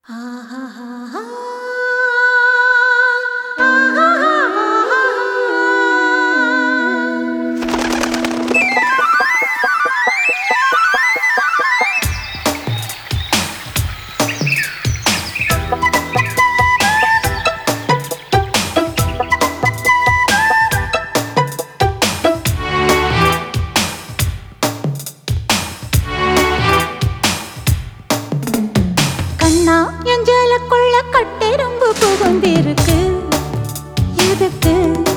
கட்டெரும்பு புகுந்திருக்கு எதுக்கு?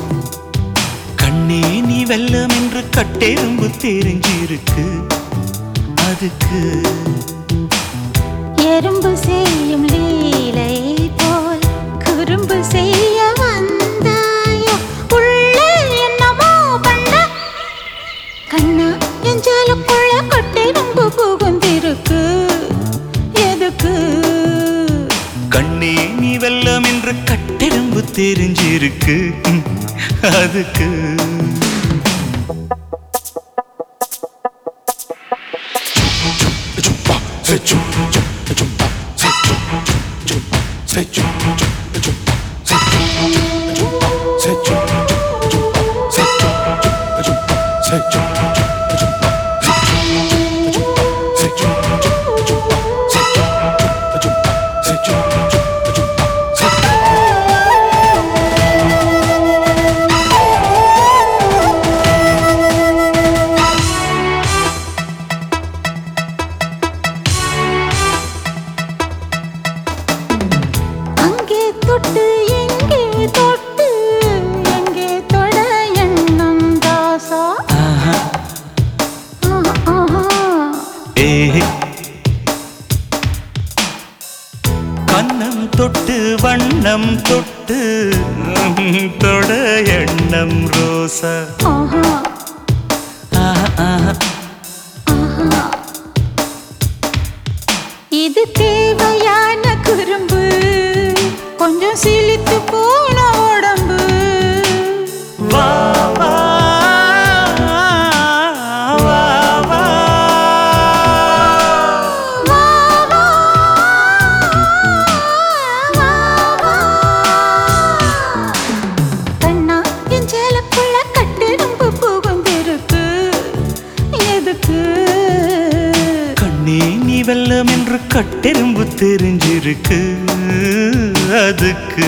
கண்ணே நீ வெல்லம் என்று கட்டெரும்பு தெரிஞ்சிருக்கு அதுக்கு. எறும்பு செய்யும் லீலை போல் குறும்பு செய்ய வந்தாயோ, உள்ளே என்னமோ பண்ண. கண்ணா என் ஜாலுக்குள்ள கட்டெரும்பு புகுந்திருக்கு எதுக்கு? கண்ணே நீ வெல்லம் என்று கட்டெரும்பு தெரிஞ்சிருக்கு அதுக்கு. தொட்டு எங்கே தொட்டு எங்கே தொட எண்ணம் தாசா. கண்ணம் தொட்டு வண்ணம் தொட்டு தொட எண்ணம் ரோசா. இது தேவையான குறும்பு, கொஞ்சம் சிலித்து போன உடம்பு. வா வா வா வா வா வா வா வா. கண்ணா என் ஜாலுக்குள்ள கட்டெரும்பு புகுந்திருக்கு எதுக்கு? கண்ணே நீ வெல்லம் என்று கட்டெரும்பு தெரிஞ்சிருக்கு அதுக்கு.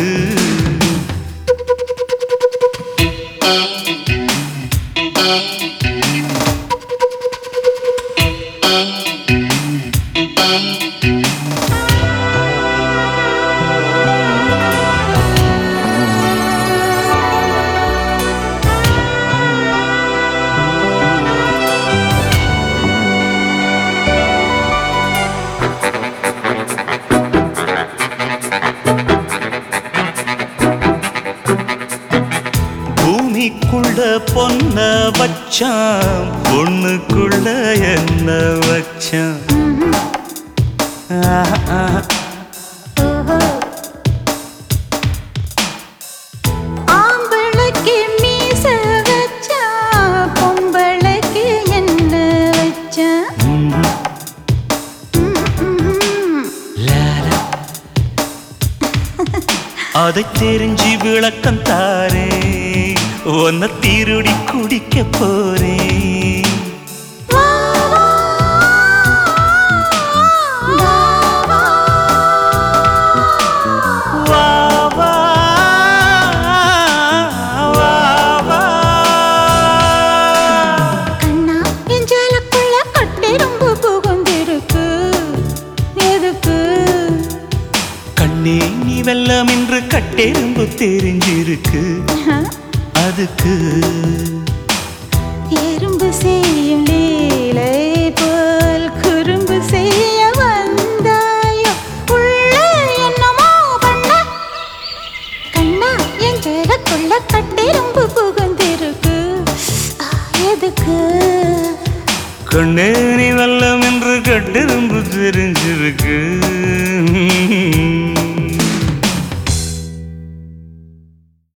பூமிக்குள்ள பொன்ன வச்சான், பொண்ணுக்குள்ள என்ன வச்சான். ஆம்பளைக்கு மீச வச்சா, பொம்பளைக்கு என்ன வச்சா. அதை தெரிஞ்சு விளக்கம் தாரே, உன்னை திருடி குடிக்க போறேன். கண்ணா என் ஜாலுக்குள்ள கட்டெரும்பு புகுந்திருக்கு எதுக்கு? கண்ணே நீ வெல்லம் என்று கட்டெரும்பு தெரிஞ்சிருக்கு அதுக்கு. எறும்பு செய்யும் லீலை போல் குறும்பு செய்ய வந்தாயோ, உள்ளே என்னமோ பண்ண. கண்ணா என் ஜாலுக்குள்ள கட்டெரும்பு புகுந்திருக்கு எதுக்கு? கண்ணே நீ வெல்லம் என்று கட்டெரும்பு தெரிஞ்சிருக்கு